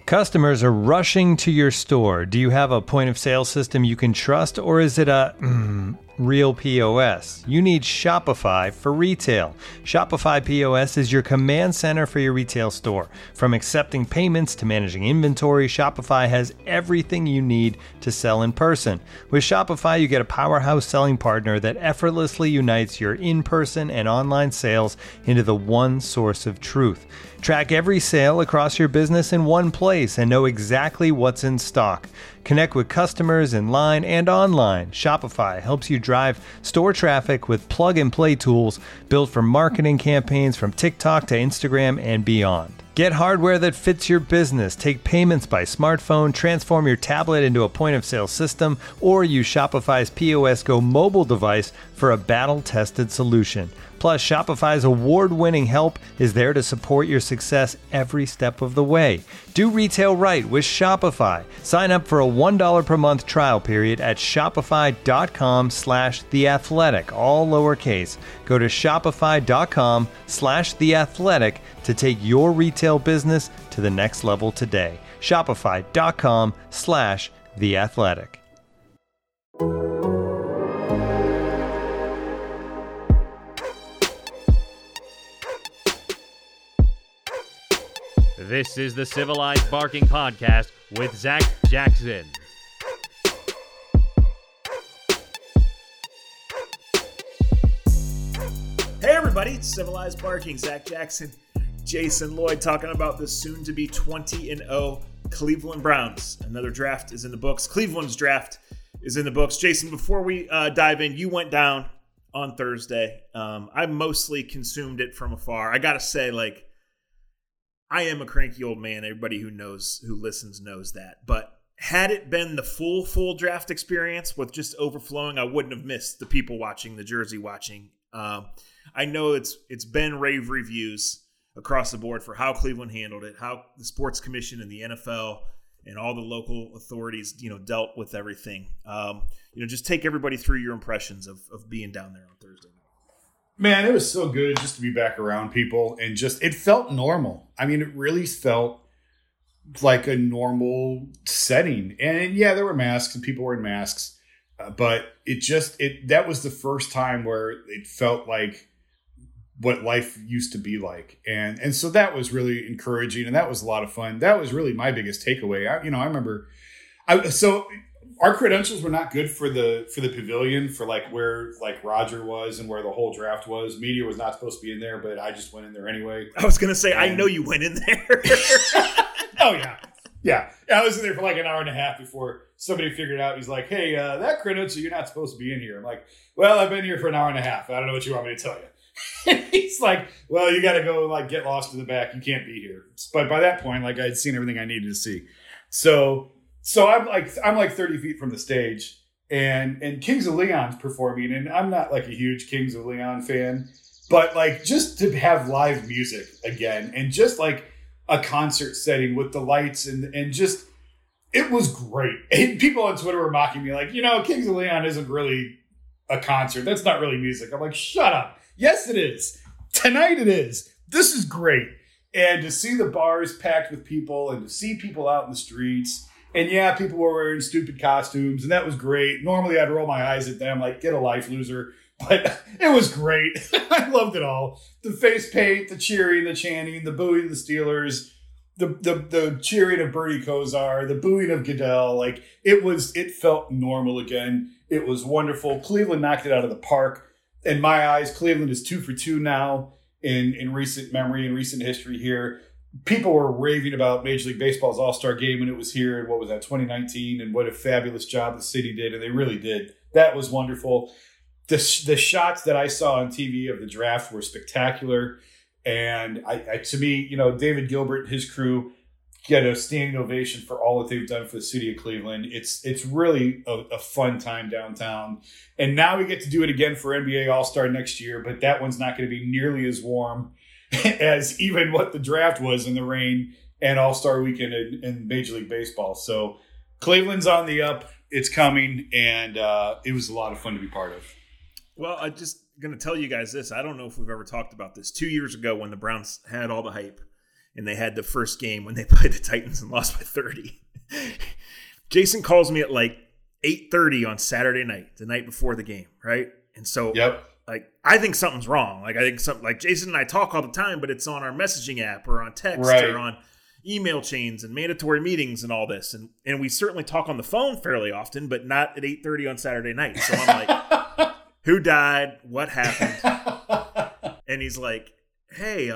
Customers are rushing to your store. Do you have a point of sale system you can trust, or is it a real POS? You need Shopify for retail. Shopify POS is your command center for your retail store. From accepting payments to managing inventory, Shopify has everything you need to sell in person. With Shopify, you get a powerhouse selling partner that effortlessly unites your in-person and online sales into the one source of truth. Track every sale across your business in one place and know exactly what's in stock. Connect with customers in line and online. Shopify helps you drive store traffic with plug-and-play tools built for marketing campaigns from TikTok to Instagram and beyond. Get hardware that fits your business. Take payments by smartphone, transform your tablet into a point-of-sale system, or use Shopify's POS Go mobile device for a battle-tested solution. Plus, Shopify's award-winning help is there to support your success every step of the way. Do retail right with Shopify. Sign up for a $1 per month trial period at shopify.com/theathletic, all lowercase. Go to shopify.com/theathletic to take your retail business to the next level today. Shopify.com/theathletic. This is the Civilized Barking Podcast with Zach Jackson. Hey everybody, it's Civilized Barking. Zach Jackson, Jason Lloyd talking about the soon-to-be 20-0 Cleveland Browns. Another draft is in the books. Cleveland's draft is in the books. Jason, before we dive in, you went down on Thursday. I mostly consumed it from afar. I gotta say, I am a cranky old man. Everybody who listens knows that. But had it been the full draft experience with just overflowing, I wouldn't have missed the people watching, the jersey watching. I know it's been rave reviews across the board for how Cleveland handled it, how the sports commission and the NFL and all the local authorities, dealt with everything. Just take everybody through your impressions of being down there on Thursday night. Man, it was so good just to be back around people, and it felt normal. I mean, it really felt like a normal setting. And yeah, there were masks and people wearing masks, but that was the first time where it felt like what life used to be like. And so that was really encouraging, and that was a lot of fun. That was really my biggest takeaway. I remember our credentials were not good for the pavilion, for where Roger was and where the whole draft was. Media was not supposed to be in there, but I just went in there anyway. I was going to say, I know you went in there. Oh, yeah. Yeah. I was in there for an hour and a half before somebody figured out. He's like, hey, that credential, you're not supposed to be in here. I'm like, well, I've been here for an hour and a half. I don't know what you want me to tell you. He's like, well, you got to go get lost in the back. You can't be here. But by that point, I'd seen everything I needed to see. So I'm 30 feet from the stage, and Kings of Leon's performing, and I'm not a huge Kings of Leon fan, but just to have live music again, and just a concert setting with the lights and just, it was great. And people on Twitter were mocking me Kings of Leon isn't really a concert. That's not really music. I'm like, shut up. Yes, it is. Tonight it is. This is great. And to see the bars packed with people and to see people out in the streets. And yeah, people were wearing stupid costumes, and that was great. Normally, I'd roll my eyes at them, get a life, loser. But it was great. I loved it all. The face paint, the cheering, the chanting, the booing of the Steelers, the cheering of Bernie Kosar, the booing of Goodell. It felt normal again. It was wonderful. Cleveland knocked it out of the park. In my eyes, Cleveland is 2 for 2 now in recent memory, in recent history here. People were raving about Major League Baseball's All-Star Game when it was here in, 2019, and what a fabulous job the city did, and they really did. That was wonderful. The shots that I saw on TV of the draft were spectacular, and to me, David Gilbert and his crew get a standing ovation for all that they've done for the city of Cleveland. It's really a fun time downtown, and now we get to do it again for NBA All-Star next year, but that one's not going to be nearly as warm as even what the draft was in the rain and All-Star Weekend in Major League Baseball. So Cleveland's on the up. It's coming, and it was a lot of fun to be part of. Well, I'm just going to tell you guys this. I don't know if we've ever talked about this. 2 years ago when the Browns had all the hype and they had the first game when they played the Titans and lost by 30. Jason calls me at like 8:30 on Saturday night, the night before the game, right? And so, like, I think something's wrong. Like, I think something, like, Jason and I talk all the time, but it's on our messaging app or on text or on email chains and mandatory meetings and all this. And we certainly talk on the phone fairly often, but not at 8:30 on Saturday night. So I'm like, who died? What happened? And he's like, hey,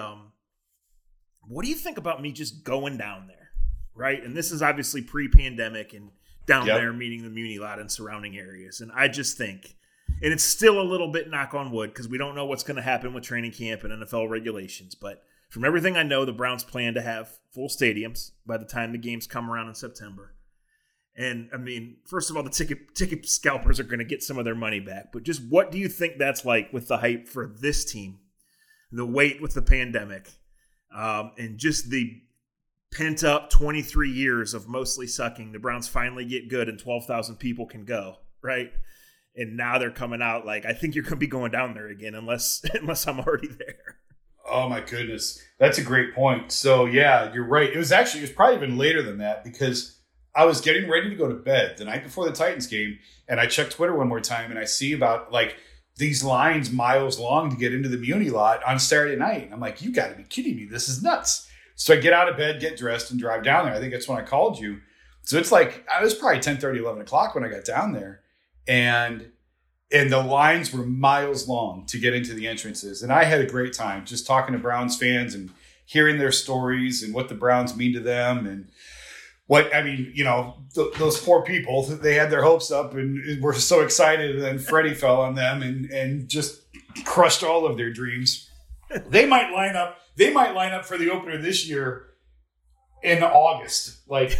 what do you think about me just going down there? Right? And this is obviously pre-pandemic and down there meeting the Muni lot and surrounding areas. And I just think, and it's still a little bit knock on wood because we don't know what's going to happen with training camp and NFL regulations. But from everything I know, the Browns plan to have full stadiums by the time the games come around in September. And, I mean, first of all, the ticket scalpers are going to get some of their money back. But just what do you think that's like with the hype for this team, the wait with the pandemic, and just the pent-up 23 years of mostly sucking? The Browns finally get good and 12,000 people can go, right? And now they're coming out like, I think you're going to be going down there again unless I'm already there. Oh, my goodness. That's a great point. So, yeah, you're right. It was probably even later than that because I was getting ready to go to bed the night before the Titans game, and I checked Twitter one more time, and I see about, like, these lines miles long to get into the Muni lot on Saturday night. And I'm like, you got to be kidding me. This is nuts. So I get out of bed, get dressed, and drive down there. I think that's when I called you. So it's like, I was probably 10:30, 11 o'clock when I got down there. And the lines were miles long to get into the entrances. And I had a great time just talking to Browns fans and hearing their stories and what the Browns mean to them. And what, I mean, you know, those poor people, they had their hopes up and were so excited. And then Freddie fell on them and just crushed all of their dreams. They might line up for the opener this year in August. Like,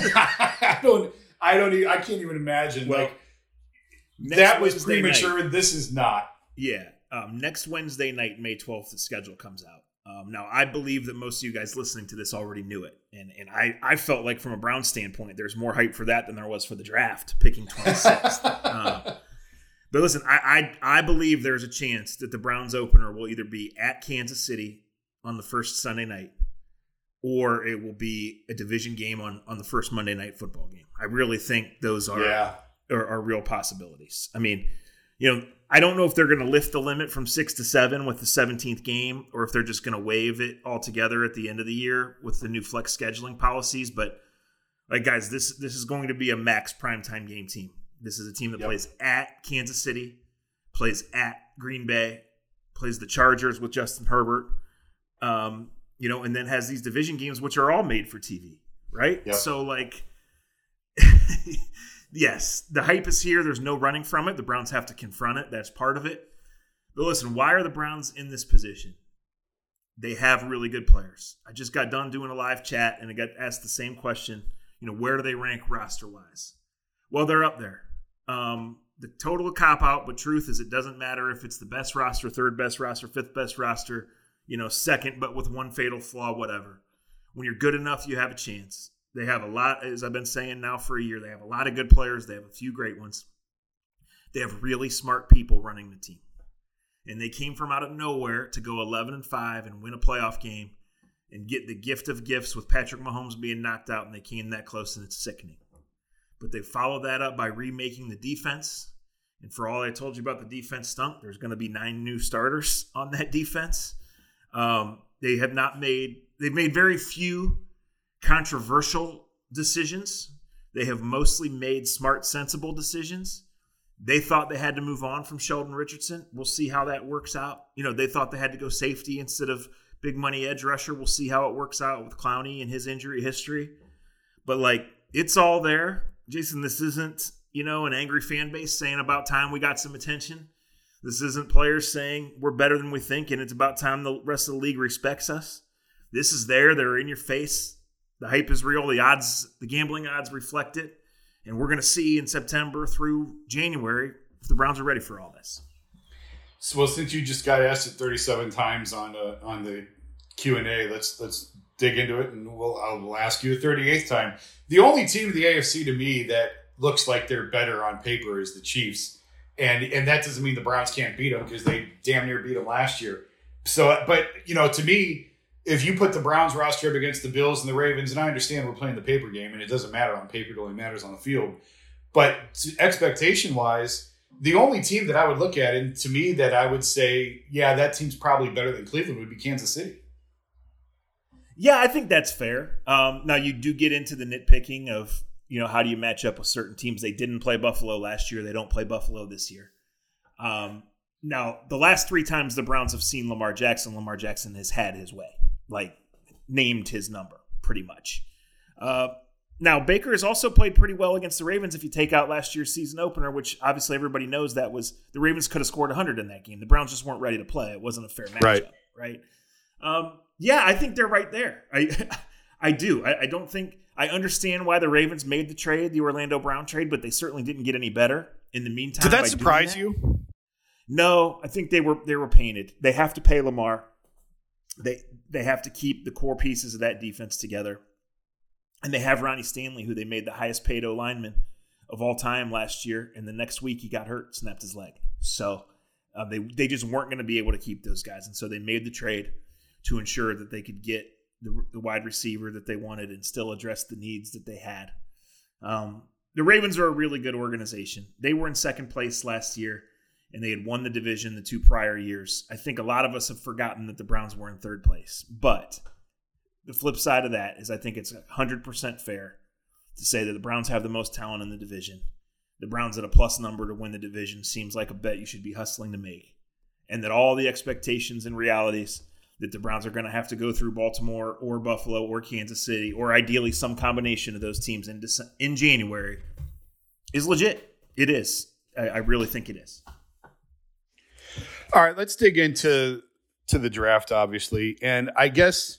I can't even imagine. Well, like, that was premature. This is not. Yeah. Next Wednesday night, May 12th, the schedule comes out. Now, I believe that most of you guys listening to this already knew it. And I felt like from a Browns standpoint, there's more hype for that than there was for the draft, picking 26th. But listen, I believe there's a chance that the Browns opener will either be at Kansas City on the first Sunday night, or it will be a division game on the first Monday night football game. I really think those are real possibilities. I mean, you know, I don't know if they're going to lift the limit from 6 to 7 with the 17th game, or if they're just going to waive it altogether at the end of the year with the new flex scheduling policies. But, like, guys, this is going to be a max primetime game team. This is a team that plays at Kansas City, plays at Green Bay, plays the Chargers with Justin Herbert, you know, and then has these division games, which are all made for TV, right? Yep. So, like, yes, the hype is here. There's no running from it. The Browns have to confront it. That's part of it. But listen, why are the Browns in this position? They have really good players. I just got done doing a live chat, and I got asked the same question. You know, where do they rank roster-wise? Well, they're up there. The total cop-out, but truth is it doesn't matter if it's the best roster, third best roster, fifth best roster, you know, second, but with one fatal flaw, whatever. When you're good enough, you have a chance. They have a lot, as I've been saying now for a year, they have a lot of good players. They have a few great ones. They have really smart people running the team. And they came from out of nowhere to go 11-5 and win a playoff game and get the gift of gifts with Patrick Mahomes being knocked out, and they came that close, and it's sickening. But they followed that up by remaking the defense. And for all I told you about the defense stunk, there's going to be 9 new starters on that defense. They've made very few controversial decisions. They have mostly made smart, sensible decisions. They thought they had to move on from Sheldon Richardson. We'll see how that works out. You know, they thought they had to go safety instead of big money edge rusher. We'll see how it works out with Clowney and his injury history. But, like, it's all there. Jason, this isn't, you know, an angry fan base saying about time we got some attention. This isn't players saying we're better than we think and it's about time the rest of the league respects us. This is there. They're in your face. The hype is real. The odds, the gambling odds reflect it. And we're going to see in September through January if the Browns are ready for all this. So, well, since you just got asked it 37 times on the Q&A, let's dig into it, and I'll ask you a 38th time. The only team in the AFC to me that looks like they're better on paper is the Chiefs, and that doesn't mean the Browns can't beat them because they damn near beat them last year. So, but you know, to me, if you put the Browns roster up against the Bills and the Ravens, and I understand we're playing the paper game and it doesn't matter on paper, it only matters on the field. But expectation-wise, the only team that I would look at, and to me that I would say, yeah, that team's probably better than Cleveland, would be Kansas City. Yeah, I think that's fair. Now, you do get into the nitpicking of, how do you match up with certain teams? They didn't play Buffalo last year. They don't play Buffalo this year. Now, the last 3 times the Browns have seen Lamar Jackson has had his way, like named his number pretty much. Now, Baker has also played pretty well against the Ravens if you take out last year's season opener, which obviously everybody knows that was the Ravens could have scored 100 in that game. The Browns just weren't ready to play. It wasn't a fair matchup, right? Yeah, I think they're right there. I do. I don't think – I understand why the Ravens made the trade, the Orlando Brown trade, but they certainly didn't get any better in the meantime. Did that surprise you? No, I think they were painted. They have to pay Lamar. They have to keep the core pieces of that defense together. And they have Ronnie Stanley, who they made the highest paid O-lineman of all time last year. And the next week he got hurt, snapped his leg. So they just weren't going to be able to keep those guys. And so they made the trade to ensure that they could get the wide receiver that they wanted and still address the needs that they had. The Ravens are a really good organization. They were in second place last year, and they had won the division the 2 prior years. I think a lot of us have forgotten that the Browns were in third place. But the flip side of that is I think it's 100% fair to say that the Browns have the most talent in the division. The Browns at a plus number to win the division seems like a bet you should be hustling to make. And that all the expectations and realities that the Browns are going to have to go through Baltimore or Buffalo or Kansas City or ideally some combination of those teams in January is legit. It is. I really think it is. All right, let's dig into the draft, obviously. And I guess,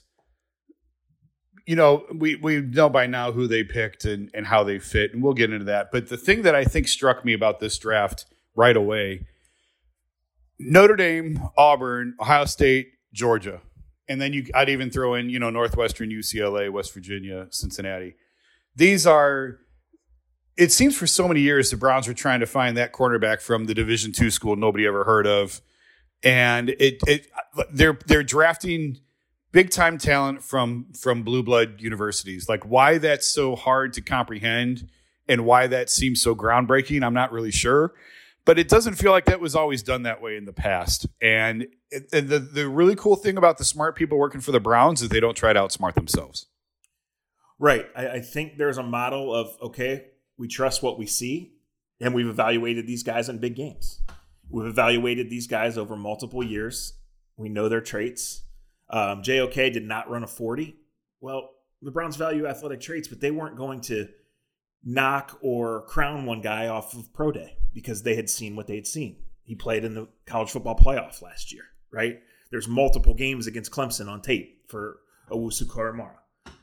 we know by now who they picked and how they fit, and we'll get into that. But the thing that I think struck me about this draft right away, Notre Dame, Auburn, Ohio State, Georgia. And then I'd even throw in, Northwestern, UCLA, West Virginia, Cincinnati. These are, it seems for so many years, the Browns were trying to find that cornerback from the Division II school nobody ever heard of. And they're drafting big time talent from blue blood universities. Like why that's so hard to comprehend and why that seems so groundbreaking, I'm not really sure. But it doesn't feel like that was always done that way in the past. And the really cool thing about the smart people working for the Browns is they don't try to outsmart themselves. Right. I think there's a model of, okay, we trust what we see, and we've evaluated these guys in big games. We've evaluated these guys over multiple years. We know their traits. JOK did not run a 40. Well, the Browns value athletic traits, but they weren't going to knock or crown one guy off of pro day because they had seen what they had seen. He played in the college football playoff last year, right? There's multiple games against Clemson on tape for Owusu-Koramoah.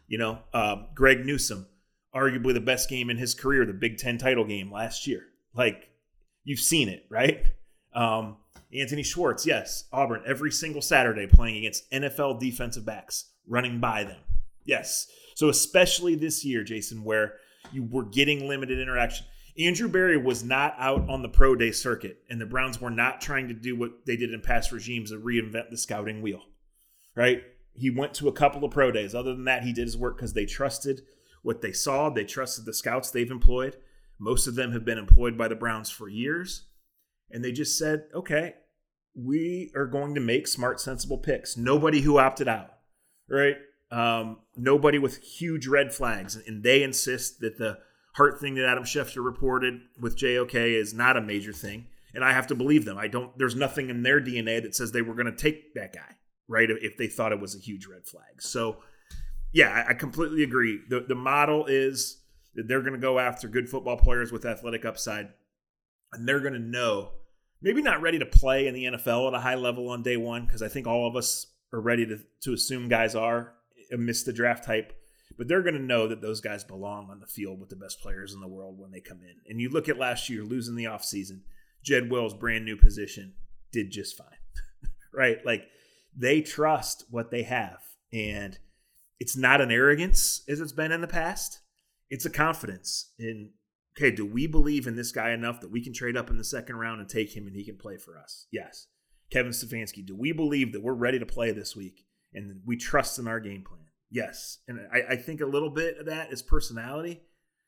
Greg Newsome, arguably the best game in his career, the Big Ten title game last year. Like, you've seen it, right? Anthony Schwartz, yes, Auburn, every single Saturday playing against NFL defensive backs, running by them. Yes. So especially this year, Jason, where you were getting limited interaction. Andrew Berry was not out on the pro day circuit, and the Browns were not trying to do what they did in past regimes of reinvent the scouting wheel, right? He went to a couple of pro days. Other than that, he did his work because they trusted what they saw. They trusted the scouts they've employed. Most of them have been employed by the Browns for years. And they just said, okay, we are going to make smart, sensible picks. Nobody who opted out, right? Nobody with huge red flags. And they insist that the heart thing that Adam Schefter reported with JOK is not a major thing. And I have to believe them. There's nothing in their DNA that says they were going to take that guy, right? If they thought it was a huge red flag. So yeah, I completely agree. The model is that they're going to go after good football players with athletic upside. And they're going to know, maybe not ready to play in the NFL at a high level on day one, because I think all of us are ready to assume guys are amidst the draft hype. But they're going to know that those guys belong on the field with the best players in the world when they come in. And you look at last year, losing the offseason, Jed Wills' brand new position did just fine, right? Like, they trust what they have. And it's not an arrogance as it's been in the past. It's a confidence in, okay, do we believe in this guy enough that we can trade up in the second round and take him and he can play for us? Yes. Kevin Stefanski, do we believe that we're ready to play this week and we trust in our game plan. Yes, and I think a little bit of that is personality,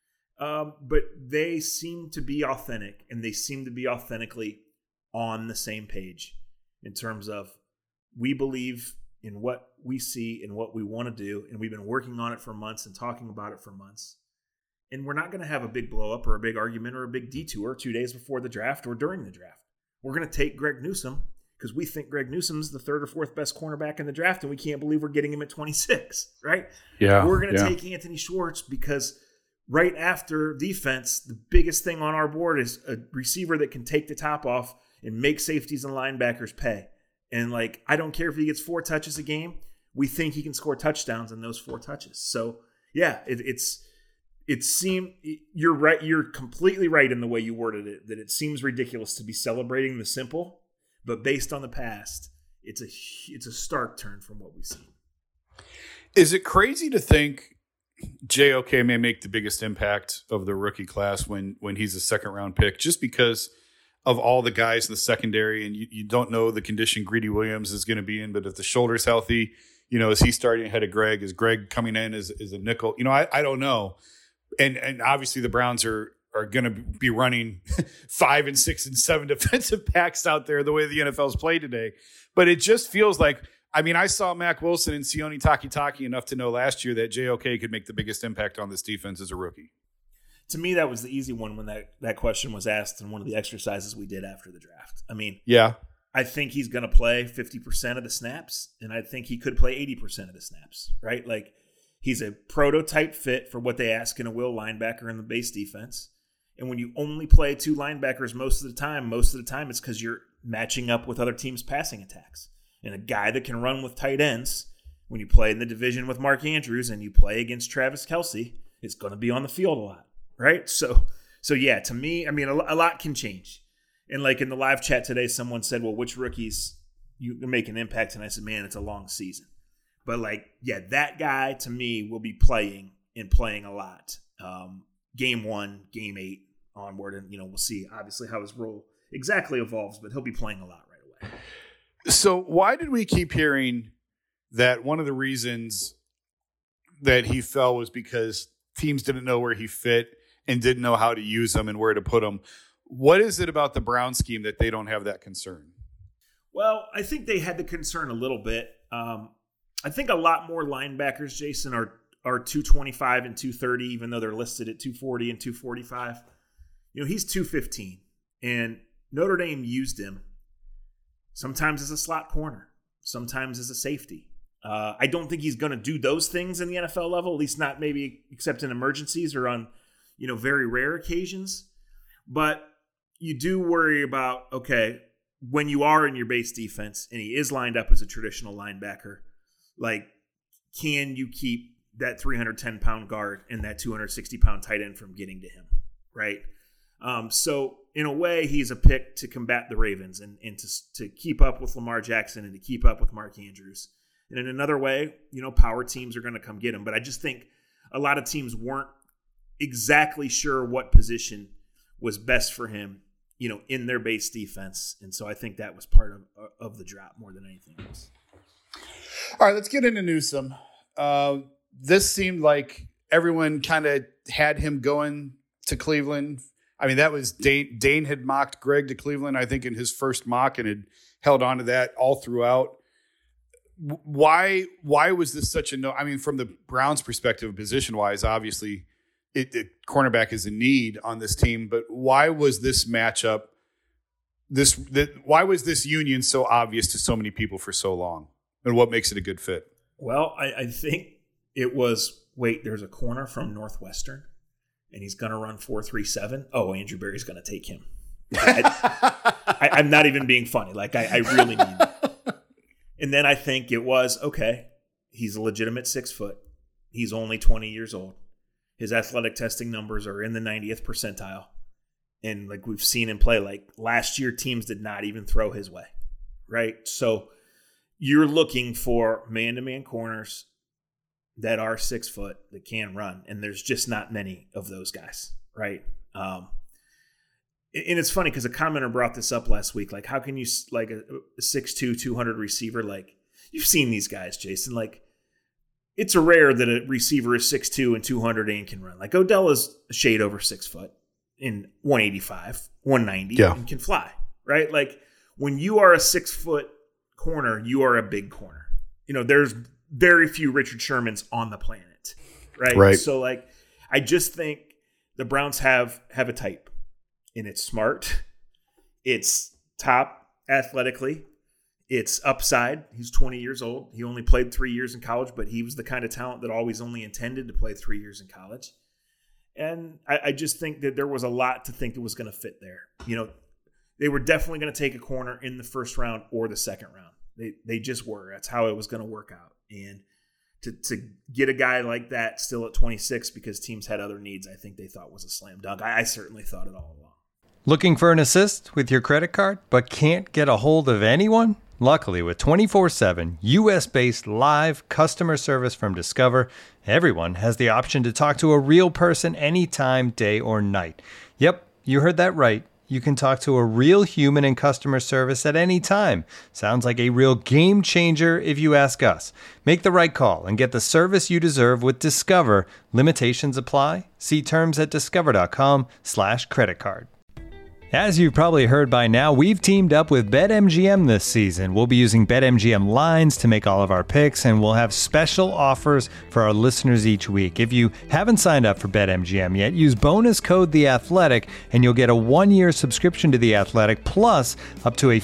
but they seem to be authentic, and they seem to be authentically on the same page in terms of we believe in what we see and what we want to do, and we've been working on it for months and talking about it for months. And we're not going to have a big blow up or a big argument or a big detour 2 days before the draft or during the draft. We're going to take Greg Newsome because we think Greg Newsome's the third or fourth best cornerback in the draft, and we can't believe we're getting him at 26, right? Yeah. We're going to take Anthony Schwartz because right after defense, the biggest thing on our board is a receiver that can take the top off and make safeties and linebackers pay. And, like, I don't care if he gets 4 touches a game. We think he can score touchdowns in those 4 touches. So, yeah, it seemed you're right. You're completely right in the way you worded it, that it seems ridiculous to be celebrating the simple, but based on the past, it's a stark turn from what we've seen. Is it crazy to think JOK may make the biggest impact of the rookie class when he's a second-round pick, just because of all the guys in the secondary, and you don't know the condition Greedy Williams is going to be in, but if the shoulder's healthy, is he starting ahead of Greg? Is Greg coming in as a nickel? I don't know. And obviously the Browns are going to be running 5 and 6 and 7 defensive backs out there the way the NFL's played today. But it just feels like, I saw Mack Wilson and Sione Takitaki enough to know last year that JOK could make the biggest impact on this defense as a rookie. To me, that was the easy one when that question was asked in one of the exercises we did after the draft. Yeah, I think he's going to play 50% of the snaps, and I think he could play 80% of the snaps, right? Like, he's a prototype fit for what they ask in a will linebacker in the base defense. And when you only play 2 linebackers most of the time it's because you're matching up with other teams' passing attacks. And a guy that can run with tight ends, when you play in the division with Mark Andrews and you play against Travis Kelce, is going to be on the field a lot, right? So yeah, to me, a lot can change. And like in the live chat today, someone said, well, which rookies you make an impact? And I said, man, it's a long season. But, that guy, to me, will be playing a lot. Game 1, game 8 onward. And, we'll see, obviously, how his role exactly evolves. But he'll be playing a lot right away. So why did we keep hearing that one of the reasons that he fell was because teams didn't know where he fit and didn't know how to use him and where to put him? What is it about the Brown scheme that they don't have that concern? Well, I think they had the concern a little bit. I think a lot more linebackers, Jason, are 225 and 230, even though they're listed at 240 and 245. He's 215, and Notre Dame used him sometimes as a slot corner, sometimes as a safety. I don't think he's going to do those things in the NFL level, at least not maybe except in emergencies or on, very rare occasions. But you do worry about, okay, when you are in your base defense and he is lined up as a traditional linebacker, can you keep that 310-pound guard and that 260-pound tight end from getting to him, right? So in a way, he's a pick to combat the Ravens and to keep up with Lamar Jackson and to keep up with Mark Andrews. And in another way, power teams are going to come get him. But I just think a lot of teams weren't exactly sure what position was best for him, in their base defense. And so I think that was part of the drop more than anything else. All right, let's get into Newsome. This seemed like everyone kind of had him going to Cleveland. That was Dane had mocked Greg to Cleveland, I think, in his first mock and had held on to that all throughout. Why was this such a no? From the Browns' perspective, position-wise, obviously, the cornerback is a need on this team. But why was this matchup, why was this union so obvious to so many people for so long? And what makes it a good fit? Well, I think it was, there's a corner from Northwestern, and he's going to run 4.37. Oh, Andrew Berry's going to take him. I'm not even being funny. I really mean that. And then I think it was, okay, he's a legitimate 6 foot. He's only 20 years old. His athletic testing numbers are in the 90th percentile. And we've seen him play, last year, teams did not even throw his way, right? So you're looking for man-to-man corners that are 6 foot that can run, and there's just not many of those guys, right? And it's funny because a commenter brought this up last week. How can you, a 6'2", 200 receiver, you've seen these guys, Jason. Like, it's rare that a receiver is 6'2" and 200 and can run. Like, Odell is a shade over 6 foot in 185, 190, and can fly, right? Like, when you are a 6 foot corner, you are a big corner. There's very few Richard Shermans on the planet, right? So, like, I just think the Browns have a type, and it's smart. It's top athletically. It's upside. He's 20 years old. He only played 3 years in college, but he was the kind of talent that always only intended to play 3 years in college. And I just think that there was a lot to think that was going to fit there. They were definitely going to take a corner in the first round or the second round. They just were. That's how it was going to work out. And to get a guy like that still at 26 because teams had other needs, I think they thought was a slam dunk. I certainly thought it all along. Looking for an assist with your credit card but can't get a hold of anyone? Luckily, with 24/7 U.S.-based live customer service from Discover, everyone has the option to talk to a real person anytime, day or night. Yep, you heard that right. You can talk to a real human in customer service at any time. Sounds like a real game changer if you ask us. Make the right call and get the service you deserve with Discover. Limitations apply. See terms at discover.com/creditcard. As you've probably heard by now, we've teamed up with BetMGM this season. We'll be using BetMGM lines to make all of our picks, and we'll have special offers for our listeners each week. If you haven't signed up for BetMGM yet, use bonus code The Athletic, and you'll get a 1-year subscription to The Athletic, plus up to a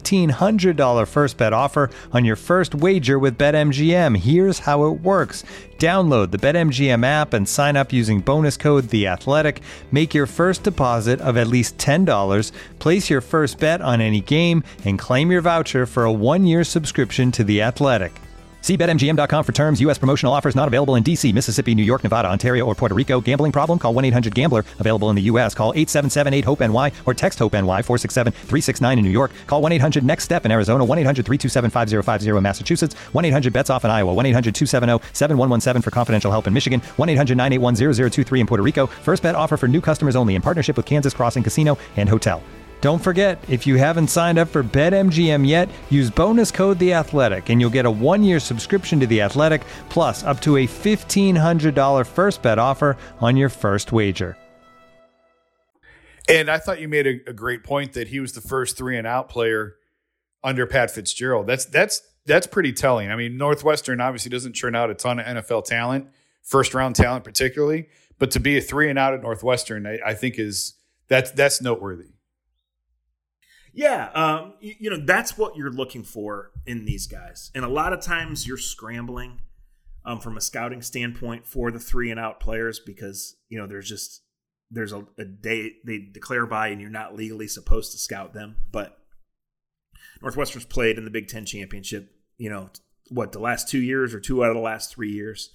$1,500 first bet offer on your first wager with BetMGM. Here's how it works. Download the BetMGM app and sign up using bonus code The Athletic. Make your first deposit of at least $10. Place your first bet on any game and claim your voucher for a 1-year subscription to The Athletic. See BetMGM.com for terms. U.S. promotional offers not available in D.C., Mississippi, New York, Nevada, Ontario, or Puerto Rico. Gambling problem? Call 1-800-GAMBLER. Available in the U.S. Call 877-8-HOPE-NY or text HOPE-NY 467-369 in New York. Call 1-800-NEXT-STEP in Arizona. 1-800-327-5050 in Massachusetts. 1-800-BETS-OFF in Iowa. 1-800-270-7117 for confidential help in Michigan. 1-800-981-0023 in Puerto Rico. First bet offer for new customers only in partnership with Kansas Crossing Casino and Hotel. Don't forget, if you haven't signed up for BetMGM yet, use bonus code The Athletic, and you'll get a 1-year subscription to The Athletic, plus up to a $1,500 first bet offer on your first wager. And I thought you made a great point that he was the first 3-and-out player under Pat Fitzgerald. That's pretty telling. I mean, Northwestern obviously doesn't churn out a ton of NFL talent, first-round talent particularly, but to be a 3-and-out at Northwestern, I think that's noteworthy. Yeah, that's what you're looking for in these guys. And a lot of times you're scrambling from a scouting standpoint for the 3-and-out players because, there's a day they declare by and you're not legally supposed to scout them. But Northwestern's played in the Big Ten Championship, the last 2 years or 2 out of the last 3 years.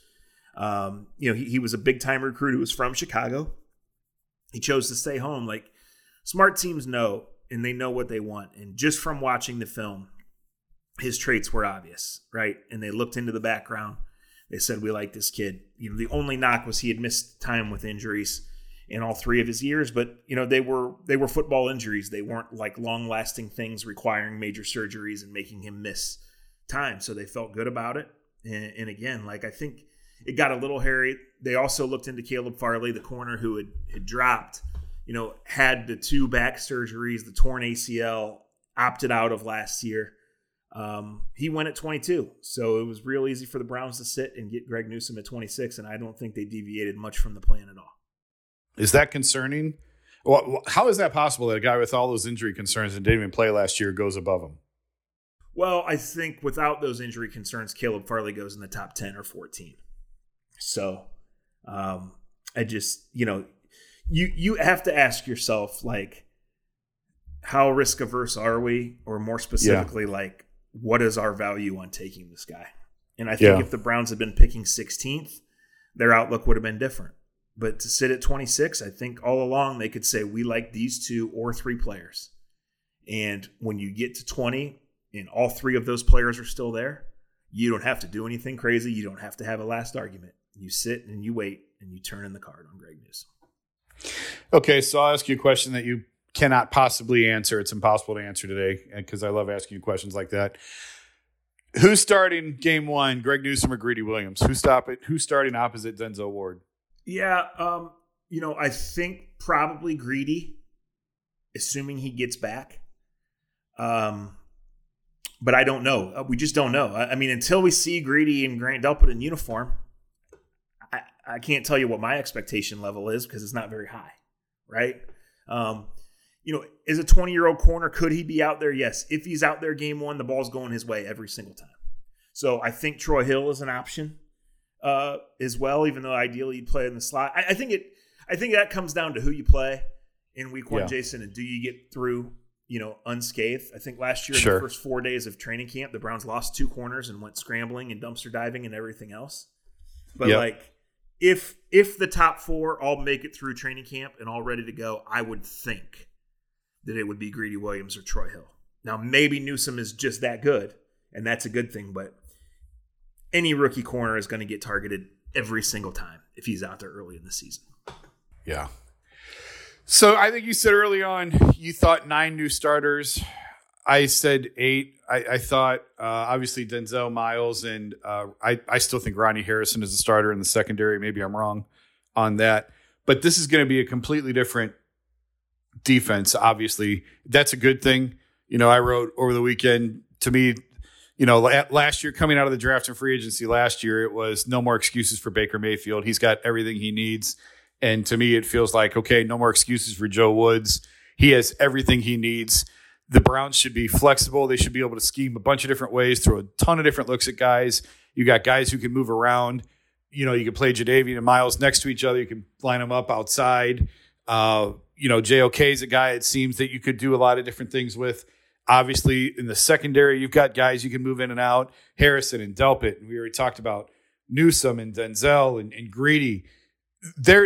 He was a big-time recruit who was from Chicago. He chose to stay home. Like, smart teams know. And they know what they want. And just from watching the film, his traits were obvious, right? And they looked into the background. They said, we like this kid. The only knock was he had missed time with injuries in all 3 of his years. But, they were football injuries. They weren't like long-lasting things requiring major surgeries and making him miss time. So they felt good about it. And again, I think it got a little hairy. They also looked into Caleb Farley, the corner who had dropped. Had the 2 back surgeries, the torn ACL, opted out of last year. He went at 22. So it was real easy for the Browns to sit and get Greg Newsome at 26, and I don't think they deviated much from the plan at all. Is that concerning? Well, how is that possible that a guy with all those injury concerns and didn't even play last year goes above him? Well, I think without those injury concerns, Caleb Farley goes in the top 10 or 14. So I just, You have to ask yourself, how risk averse are we? Or more specifically, what is our value on taking this guy? And I think if the Browns had been picking 16th, their outlook would have been different. But to sit at 26, I think all along they could say, we like these 2 or 3 players. And when you get to 20 and all 3 of those players are still there, you don't have to do anything crazy. You don't have to have a last argument. You sit and you wait and you turn in the card on Greg Newsome. Okay, so I'll ask you a question that you cannot possibly answer. It's impossible to answer today because I love asking you questions like that. Who's starting game one? Greg Newsome or Greedy Williams? Who's starting opposite Denzel Ward? Yeah, I think probably Greedy, assuming he gets back. But I don't know. We just don't know. I mean, until we see Greedy and Grant Delpit in uniform, I can't tell you what my expectation level is because it's not very high, right? As a 20-year-old corner, could he be out there? Yes. If he's out there game one, the ball's going his way every single time. So I think Troy Hill is an option as well, even though ideally you'd play in the slot. I think that comes down to who you play in week one, Jason, and do you get through, unscathed? I think last year in the first 4 days of training camp, the Browns lost 2 corners and went scrambling and dumpster diving and everything else. But if the top 4 all make it through training camp and all ready to go, I would think that it would be Greedy Williams or Troy Hill. Now, maybe Newsome is just that good, and that's a good thing, but any rookie corner is going to get targeted every single time if he's out there early in the season. Yeah. So I think you said early on you thought 9 new starters. I said 8. I thought obviously Denzel, Miles, and I still think Ronnie Harrison is a starter in the secondary. Maybe I'm wrong on that. But this is going to be a completely different defense, obviously. That's a good thing. I wrote over the weekend, to me, last year coming out of the draft and free agency last year, it was no more excuses for Baker Mayfield. He's got everything he needs. And to me, it feels like, okay, no more excuses for Joe Woods. He has everything he needs. The Browns should be flexible. They should be able to scheme a bunch of different ways, throw a ton of different looks at guys. You got guys who can move around. You can play Jadeveon and Miles next to each other. You can line them up outside. JOK is a guy, it seems, that you could do a lot of different things with. Obviously, in the secondary, you've got guys you can move in and out. Harrison and Delpit. And we already talked about Newsome and Denzel and Greedy. There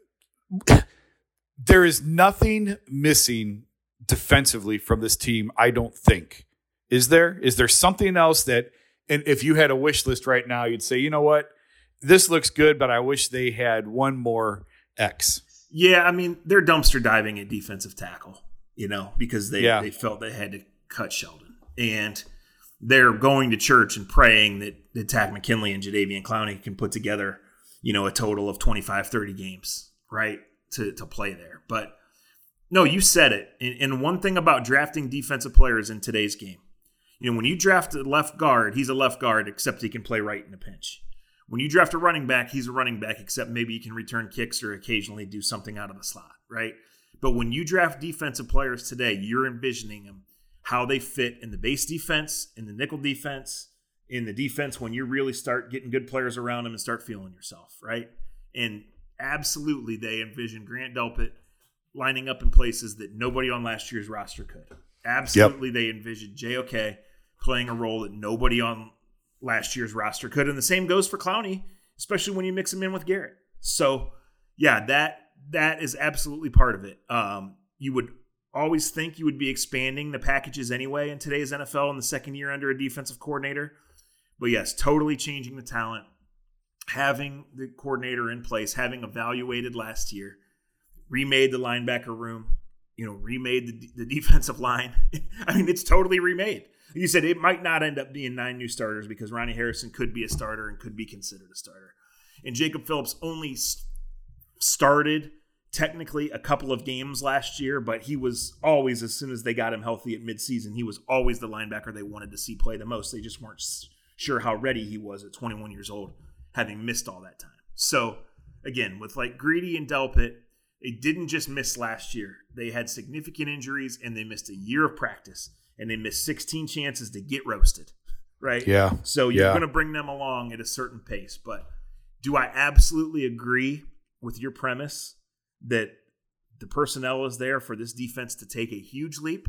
is nothing missing defensively from this team, I don't think. Is there? Is there something else that, and if you had a wish list right now, you'd say, you know what? This looks good, but I wish they had one more X. Yeah, I mean, they're dumpster diving at defensive tackle, because they felt they had to cut Sheldon. And they're going to church and praying that Takk McKinley and Jadeveon Clowney can put together, a total of 25, 30 games, right, to play there. But, no, you said it. And one thing about drafting defensive players in today's game, when you draft a left guard, he's a left guard, except he can play right in a pinch. When you draft a running back, he's a running back, except maybe he can return kicks or occasionally do something out of the slot, right? But when you draft defensive players today, you're envisioning them, how they fit in the base defense, in the nickel defense, in the defense when you really start getting good players around them and start feeling yourself, right? And absolutely they envision Grant Delpit lining up in places that nobody on last year's roster could. Absolutely They envisioned JOK playing a role that nobody on last year's roster could. And the same goes for Clowney, especially when you mix him in with Garrett. So, yeah, that is absolutely part of it. You would always think you would be expanding the packages anyway in today's NFL in the second year under a defensive coordinator. But yes, totally changing the talent, having the coordinator in place, having evaluated last year, remade the linebacker room, remade the defensive line. I mean, it's totally remade. You said it might not end up being 9 new starters because Ronnie Harrison could be a starter and could be considered a starter. And Jacob Phillips only started technically a couple of games last year, but he was always, as soon as they got him healthy at midseason, he was always the linebacker they wanted to see play the most. They just weren't sure how ready he was at 21 years old, having missed all that time. So, again, with like Greedy and Delpit, they didn't just miss last year. They had significant injuries, and they missed a year of practice, and they missed 16 chances to get roasted, right? Yeah. So you're going to bring them along at a certain pace. But do I absolutely agree with your premise that the personnel is there for this defense to take a huge leap?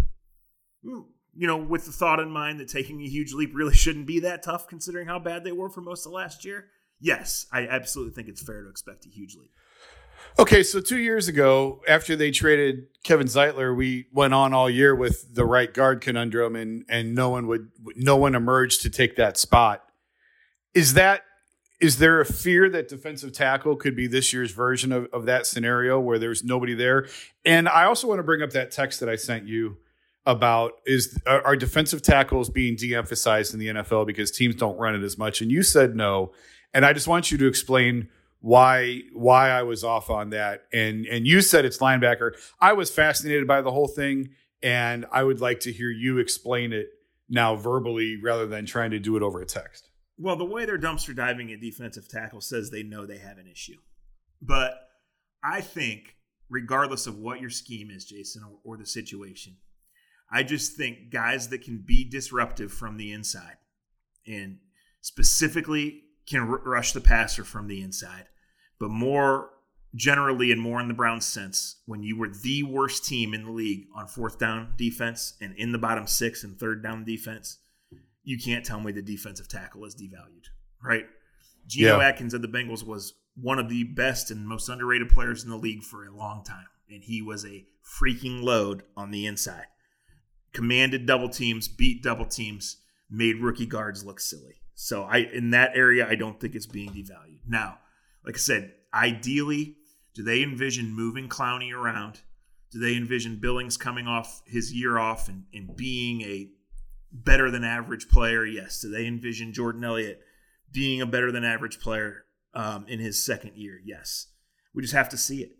With the thought in mind that taking a huge leap really shouldn't be that tough considering how bad they were for most of last year. Yes, I absolutely think it's fair to expect a huge leap. Okay, so 2 years ago, after they traded Kevin Zeitler, we went on all year with the right guard conundrum, and no one emerged to take that spot. Is there a fear that defensive tackle could be this year's version of that scenario where there's nobody there? And I also want to bring up that text that I sent you about are defensive tackles being de-emphasized in the NFL because teams don't run it as much? And you said no. And I just want you to explain why I was off on that. And you said it's linebacker. I was fascinated by the whole thing, and I would like to hear you explain it now verbally rather than trying to do it over a text. Well, the way they're dumpster diving at defensive tackle says they know they have an issue. But I think, regardless of what your scheme is, Jason, or the situation, I just think guys that can be disruptive from the inside and specifically can rush the passer from the inside, but more generally and more in the Browns sense, when you were the worst team in the league on fourth down defense and in the bottom six and third down defense, you can't tell me the defensive tackle is devalued, right? Geno Atkins of the Bengals was one of the best and most underrated players in the league for a long time, and he was a freaking load on the inside. Commanded double teams, beat double teams, made rookie guards look silly. So in that area, I don't think it's being devalued. Now, like I said, ideally, do they envision moving Clowney around? Do they envision Billings coming off his year off and being a better than average player? Yes. Do they envision Jordan Elliott being a better than average player in his second year? Yes. We just have to see it.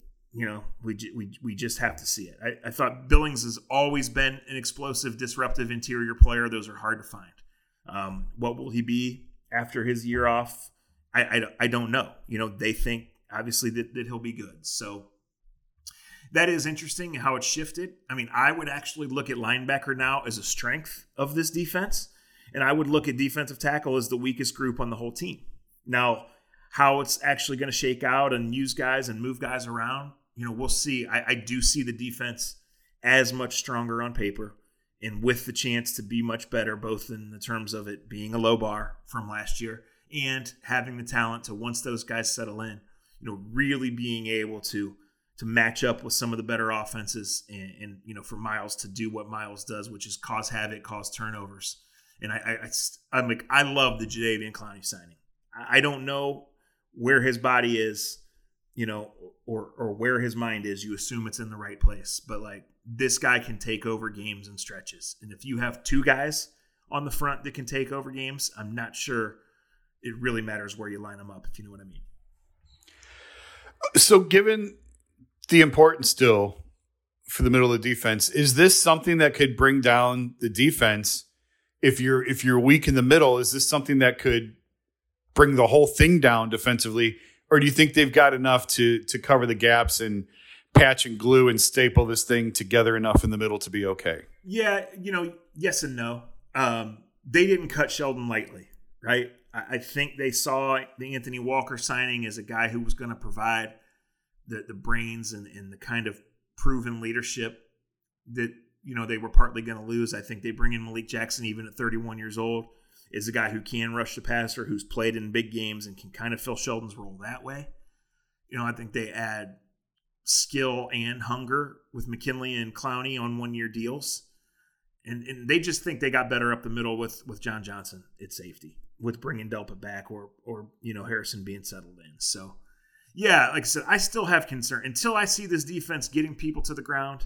We just have to see it. I thought Billings has always been an explosive, disruptive interior player. Those are hard to find. What will he be after his year off? I don't know. They think obviously that he'll be good. So that is interesting how it shifted. I mean, I would actually look at linebacker now as a strength of this defense, and I would look at defensive tackle as the weakest group on the whole team. Now, how it's actually going to shake out and use guys and move guys around, we'll see. I do see the defense as much stronger on paper and with the chance to be much better, both in the terms of it being a low bar from last year and having the talent to, once those guys settle in, really being able to match up with some of the better offenses and for Miles to do what Miles does, which is cause havoc, cause turnovers. And I love the Jadeveon Clowney signing. I don't know where his body is, or where his mind is. You assume it's in the right place, but this guy can take over games and stretches. And if you have two guys on the front that can take over games, I'm not sure it really matters where you line them up, if you know what I mean. So given the importance still for the middle of the defense, is this something that could bring down the defense? If you're weak in the middle, is this something that could bring the whole thing down defensively? Or do you think they've got enough to cover the gaps and patch and glue and staple this thing together enough in the middle to be okay? Yeah, yes and no. They didn't cut Sheldon lightly, right? I think they saw the Anthony Walker signing as a guy who was going to provide the brains and the kind of proven leadership that, they were partly going to lose. I think they bring in Malik Jackson, even at 31 years old, is a guy who can rush the passer, who's played in big games and can kind of fill Sheldon's role that way. I think they add skill and hunger with McKinley and Clowney on one-year deals. And they just think they got better up the middle with John Johnson at safety, with bringing Delpa back or Harrison being settled in. So, yeah, like I said, I still have concern until I see this defense getting people to the ground,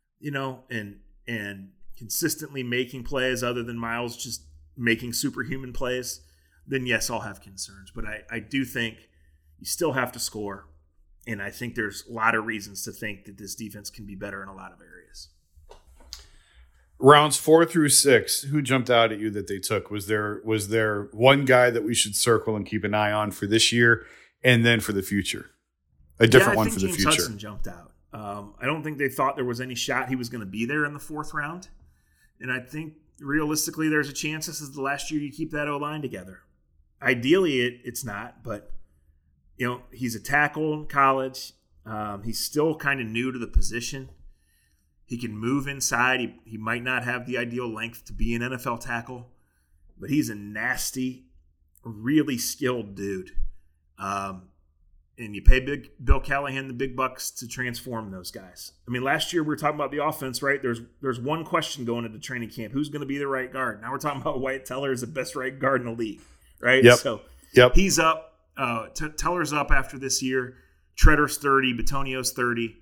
and consistently making plays other than Miles just making superhuman plays. Then yes, I'll have concerns. But I do think you still have to score, and I think there's a lot of reasons to think that this defense can be better in a lot of areas. Rounds 4 through 6, who jumped out at you that they took? Was there one guy that we should circle and keep an eye on for this year and then for the future? A different one for the future. James Hudson jumped out. I don't think they thought there was any shot he was going to be there in the 4th round. And I think realistically there's a chance this is the last year you keep that O-line together. Ideally it's not, but he's a tackle in college. He's still kind of new to the position. He can move inside. He might not have the ideal length to be an NFL tackle, but he's a nasty, really skilled dude. And you pay Bill Callahan the big bucks to transform those guys. I mean, last year we were talking about the offense, right? There's one question going into training camp: who's going to be the right guard? Now we're talking about Wyatt Teller is the best right guard in the league, right? Yep. So yep. He's up. Teller's up after this year. Tretter's 30. Batonio's 30.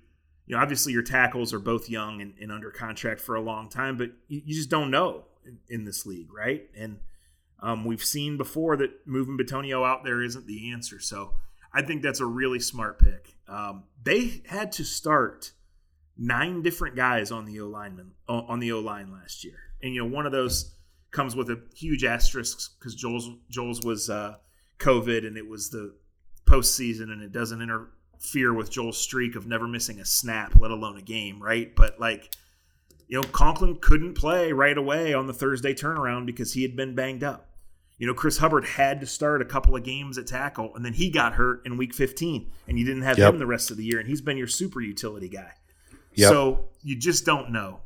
obviously your tackles are both young and under contract for a long time, but you just don't know in this league, right? And we've seen before that moving Bitonio out there isn't the answer. So I think that's a really smart pick. They had to start 9 different guys on the O-line last year. And, one of those comes with a huge asterisk because Joel's was COVID and it was the postseason and it doesn't interfere with Joel's streak of never missing a snap, let alone a game, right? But Conklin couldn't play right away on the Thursday turnaround because he had been banged up. Chris Hubbard had to start a couple of games at tackle, and then he got hurt in week 15, and you didn't have him the rest of the year, and he's been your super utility guy. Yep. So you just don't know.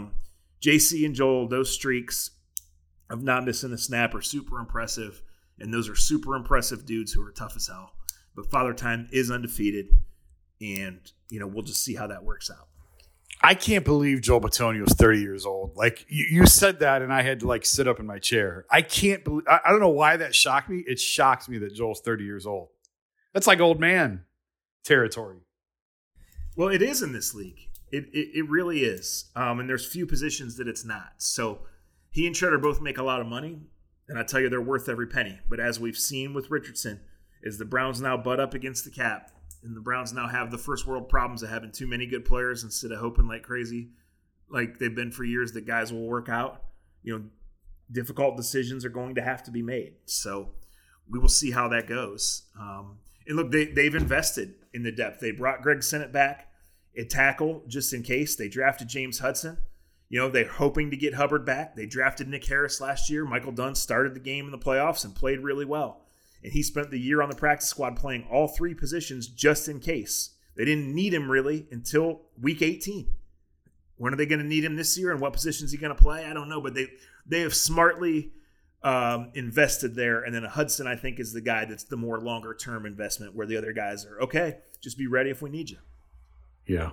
JC and Joel, those streaks of not missing a snap are super impressive, and those are super impressive dudes who are tough as hell. But Father Time is undefeated, and we'll just see how that works out. I can't believe Joel Bitonio is 30 years old. Like you said that, and I had to sit up in my chair. I can't believe. I don't know why that shocked me. It shocks me that Joel's 30 years old. That's like old man territory. Well, it is in this league. It really is. And there's few positions that it's not. So he and Shredder both make a lot of money, and I tell you, they're worth every penny. But as we've seen with Richardson, as the Browns now butt up against the cap, and the Browns now have the first world problems of having too many good players instead of hoping like crazy, like they've been for years, that guys will work out. Difficult decisions are going to have to be made. So we will see how that goes. And look, they've invested in the depth. They brought Greg Sennett back at tackle just in case. They drafted James Hudson. They're hoping to get Hubbard back. They drafted Nick Harris last year. Michael Dunn started the game in the playoffs and played really well. And he spent the year on the practice squad playing all 3 positions just in case. They didn't need him really until week 18. When are they going to need him this year, and what position is he going to play? I don't know, but they have smartly invested there. And then Hudson, I think, is the guy that's the more longer-term investment, where the other guys are, okay, just be ready if we need you. Yeah.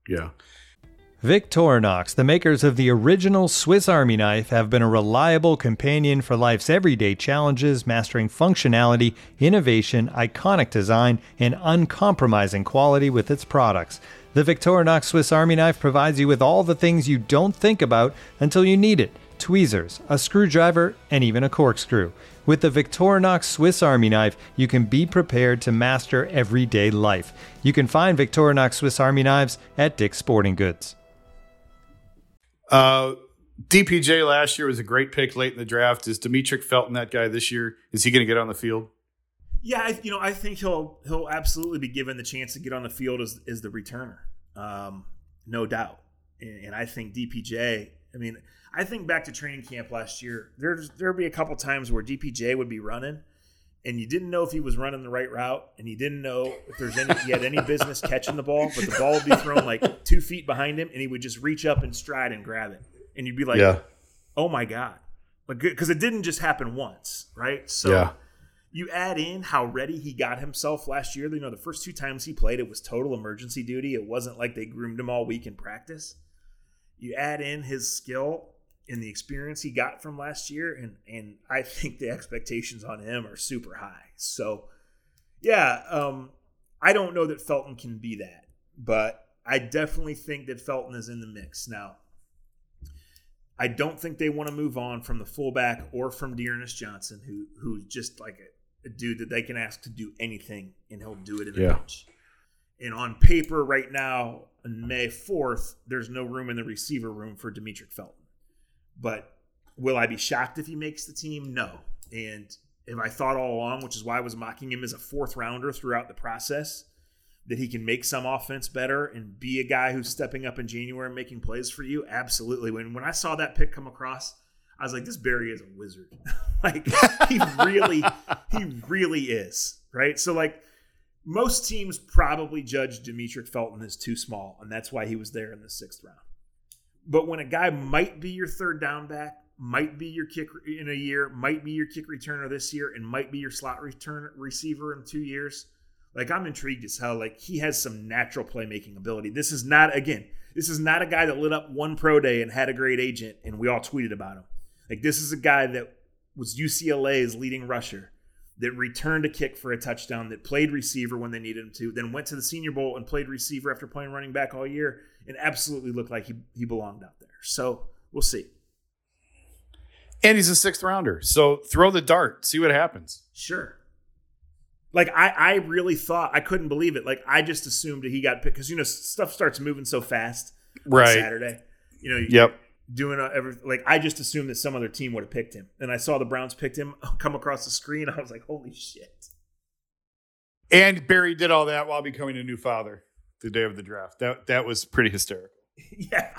Victorinox, the makers of the original Swiss Army knife, have been a reliable companion for life's everyday challenges, mastering functionality, innovation, iconic design, and uncompromising quality with its products. The Victorinox Swiss Army knife provides you with all the things you don't think about until you need it: tweezers, a screwdriver, and even a corkscrew. With the Victorinox Swiss Army knife, you can be prepared to master everyday life. You can find Victorinox Swiss Army knives at Dick's Sporting Goods. DPJ last year was a great pick late in the draft. Is Demetric Felton that guy this year? Is he going to get on the field? Yeah, I think he'll absolutely be given the chance to get on the field as the returner, no doubt. And I think DPJ. I think back to training camp last year. There'd be a couple times where DPJ would be running, and you didn't know if he was running the right route, and you didn't know if he had any business catching the ball, but the ball would be thrown 2 feet behind him, and he would just reach up and stride and grab it. And you'd be like, oh my God. Because it didn't just happen once, right? So you add in how ready he got himself last year. The first 2 times he played, it was total emergency duty. It wasn't like they groomed him all week in practice. You add in his skill and the experience he got from last year, and I think the expectations on him are super high. So, I don't know that Felton can be that, but I definitely think that Felton is in the mix. Now, I don't think they want to move on from the fullback or from Dearness Johnson, who's just like a dude that they can ask to do anything, and he'll do it in the bench. And on paper right now, on May 4th, there's no room in the receiver room for Demetric Felton. But will I be shocked if he makes the team? No. And if I thought all along, which is why I was mocking him as a 4th rounder throughout the process, that he can make some offense better and be a guy who's stepping up in January and making plays for you, absolutely. When I saw that pick come across, I was like, this Barry is a wizard. He really is, right? So, most teams probably judge Demetric Felton as too small, and that's why he was there in the 6th round. But when a guy might be your 3rd down back, might be your kick in a year, might be your kick returner this year, and might be your slot receiver in 2 years, I'm intrigued as hell. He has some natural playmaking ability. This is not a guy that lit up one pro day and had a great agent and we all tweeted about him. This is a guy that was UCLA's leading rusher that returned a kick for a touchdown, that played receiver when they needed him to, then went to the Senior Bowl and played receiver after playing running back all year, and absolutely looked like he belonged out there. So we'll see. And he's a 6th rounder. So throw the dart, see what happens. Sure. Like, I really thought, I couldn't believe it. Like, I just assumed that he got picked because, stuff starts moving so fast on Saturday. Yep. Doing like, I just assumed that some other team would have picked him. And I saw the Browns picked him come across the screen. I was like, holy shit. And Barry did all that while becoming a new father the day of the draft. That was pretty hysterical. Yeah.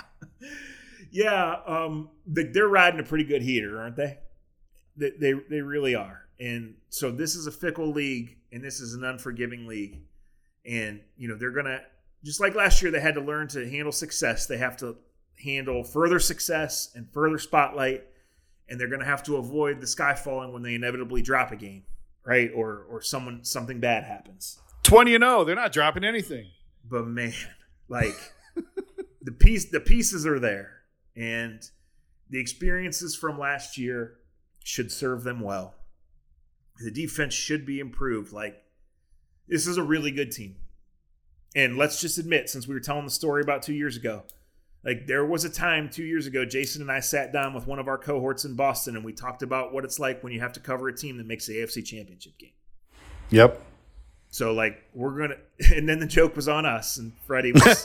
Yeah. They're riding a pretty good heater, aren't they? They really are. And so this is a fickle league, and this is an unforgiving league. And, they're going to, just like last year, they had to learn to handle success. They have to handle further success and further spotlight, and they're going to have to avoid the sky falling when they inevitably drop a game, right? Or something bad happens. 20-0, they're not dropping anything. But man, like the pieces are there, and the experiences from last year should serve them well. The defense should be improved. Like, this is a really good team. And let's just admit, since we were telling the story about 2 years ago, like, there was a time 2 years ago, Jason and I sat down with one of our cohorts in Boston, and we talked about what it's like when you have to cover a team that makes the AFC Championship game. Yep. So, like, we're going to – and then the joke was on us, and Freddie was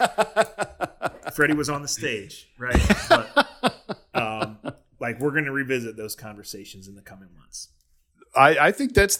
on the stage, right? But, like, we're going to revisit those conversations in the coming months. I think that's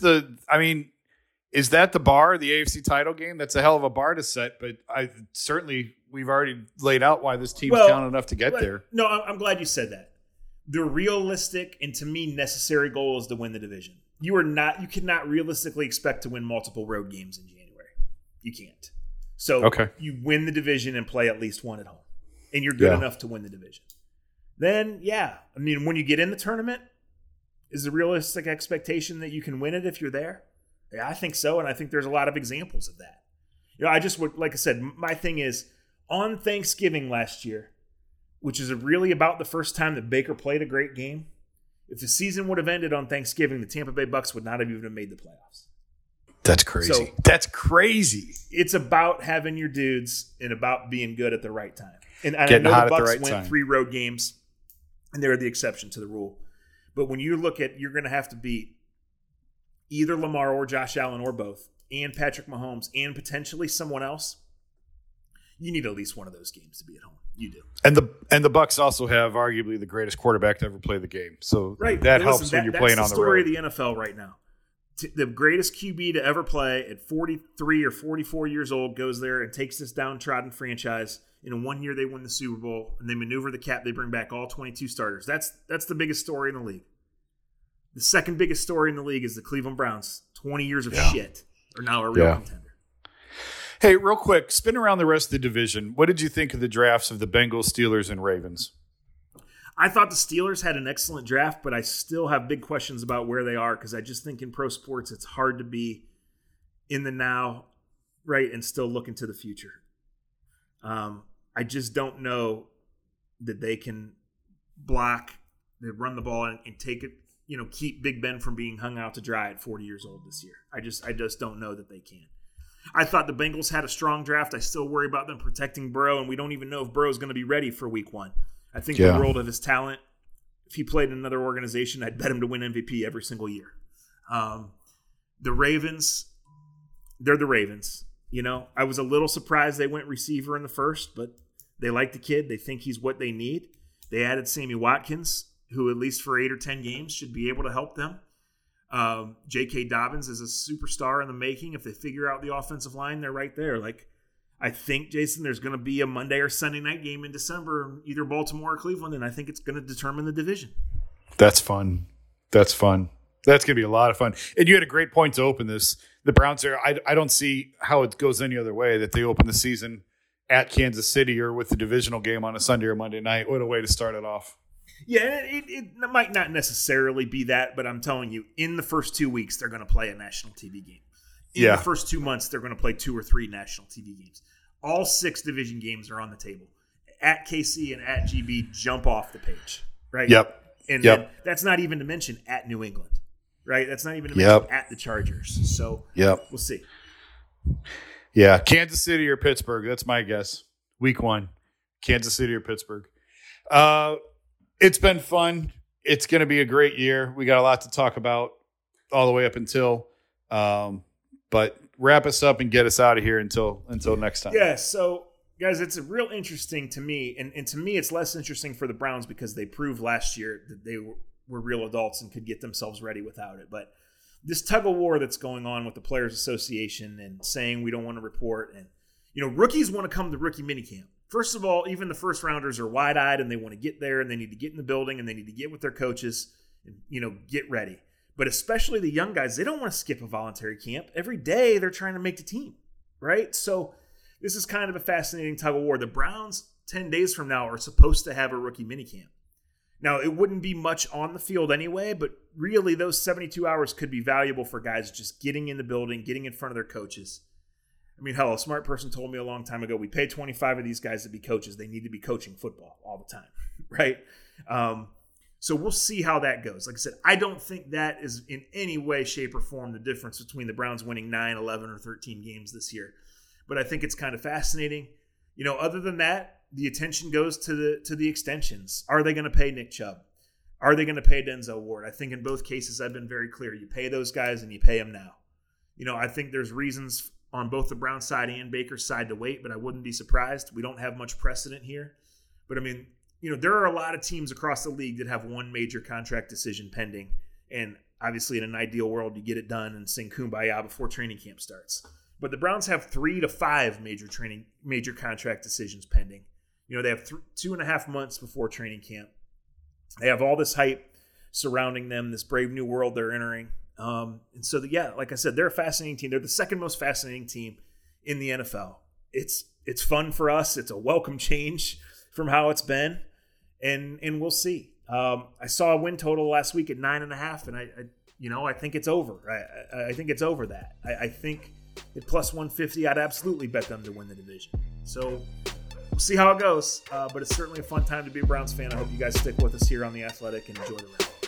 is that the bar, the AFC title game? That's a hell of a bar to set, but we've already laid out why this team's talented enough to get there. No, I'm glad you said that. The realistic and, to me, necessary goal is to win the division. You cannot realistically expect to win multiple road games in January. You can't. So You win the division and play at least one at home, and you're good enough to win the division. Then, when you get in the tournament, is the realistic expectation that you can win it if you're there? Yeah, I think so, and I think there's a lot of examples of that. I just would, like I said, my thing is, on Thanksgiving last year, which is really about the first time that Baker played a great game, if the season would have ended on Thanksgiving, the Tampa Bay Bucks would not have even made the playoffs. That's crazy. So, that's crazy. It's about having your dudes and about being good at the right time. And I Getting know hot the at the Bucks right went time. 3 road games, and they're the exception to the rule. But when you look at, you're going to have to beat either Lamar or Josh Allen or both, and Patrick Mahomes, and potentially someone else. You need at least one of those games to be at home. You do. And the Bucks also have arguably the greatest quarterback to ever play the game. So that helps when you're playing on the road. That's the story of the NFL right now. The greatest QB to ever play at 43 or 44 years old goes there and takes this downtrodden franchise. In 1 year, they win the Super Bowl, and they maneuver the cap. They bring back all 22 starters. That's the biggest story in the league. The second biggest story in the league is the Cleveland Browns. 20 years of shit are now a real contender. Hey, real quick, spin around the rest of the division. What did you think of the drafts of the Bengals, Steelers, and Ravens? I thought the Steelers had an excellent draft, but I still have big questions about where they are because I just think in pro sports it's hard to be in the now, right, and still look into the future. I just don't know that they can block, they run the ball and take it, keep Big Ben from being hung out to dry at 40 years old this year. I just don't know that they can. I thought the Bengals had a strong draft. I still worry about them protecting Burrow, and we don't even know if Burrow's going to be ready for week 1. I think the world of his talent. If he played in another organization, I'd bet him to win MVP every single year. The Ravens, they're the Ravens. I was a little surprised they went receiver in the first, but they like the kid. They think he's what they need. They added Sammy Watkins, who at least for 8 or 10 games should be able to help them. J.K. Dobbins is a superstar in the making. If they figure out the offensive line, they're right there. Like, I think, Jason, there's going to be a Monday or Sunday night game in December, either Baltimore or Cleveland, and I think it's going to determine the division. That's fun. That's going to be a lot of fun. And you had a great point to open this. The Browns are, I don't see how it goes any other way that they open the season at Kansas City or with the divisional game on a Sunday or Monday night. What a way to start it off. Yeah, it might not necessarily be that, but I'm telling you, in the first 2 weeks, they're going to play a national TV game. In the first 2 months, they're going to play 2 or 3 national TV games. All 6 division games are on the table. At KC and at GB jump off the page, right? Yep. And then that's not even to mention at New England. right? That's not even a matchup at the Chargers. So we'll see. Yeah, Kansas City or Pittsburgh. That's my guess. Week 1, Kansas City or Pittsburgh. It's been fun. It's going to be a great year. We got a lot to talk about all the way up until, but wrap us up and get us out of here until next time. Yeah. So guys, it's a real interesting to me. And to me, it's less interesting for the Browns because they proved last year that they were real adults and could get themselves ready without it. But this tug of war that's going on with the Players Association and saying we don't want to report, and rookies want to come to rookie minicamp. First of all, even the first rounders are wide-eyed and they want to get there and they need to get in the building and they need to get with their coaches and get ready. But especially the young guys, they don't want to skip a voluntary camp. Every day they're trying to make the team, right? So this is kind of a fascinating tug of war. The Browns 10 days from now are supposed to have a rookie minicamp. Now, it wouldn't be much on the field anyway, but really those 72 hours could be valuable for guys just getting in the building, getting in front of their coaches. I mean, hell, a smart person told me a long time ago, we pay 25 of these guys to be coaches. They need to be coaching football all the time, right? So we'll see how that goes. Like I said, I don't think that is in any way, shape, or form the difference between the Browns winning 9, 11, or 13 games this year. But I think it's kind of fascinating. Other than that, the attention goes to the extensions. Are they going to pay Nick Chubb? Are they going to pay Denzel Ward? I think in both cases I've been very clear. You pay those guys and you pay them now. I think there's reasons on both the Browns side and Baker's side to wait, but I wouldn't be surprised. We don't have much precedent here. But I mean, there are a lot of teams across the league that have one major contract decision pending. And obviously in an ideal world, you get it done and sing Kumbaya before training camp starts. But the Browns have 3 to 5 major contract decisions pending. They have 2.5 months before training camp. They have all this hype surrounding them, this brave new world they're entering. And so, like I said, they're a fascinating team. They're the second most fascinating team in the NFL. It's fun for us. It's a welcome change from how it's been, and we'll see. I saw a win total last week at 9.5, and I think it's over. I think it's over that. I think at plus 150, I'd absolutely bet them to win the division. So we'll see how it goes. But it's certainly a fun time to be a Browns fan. I hope you guys stick with us here on The Athletic and enjoy the round.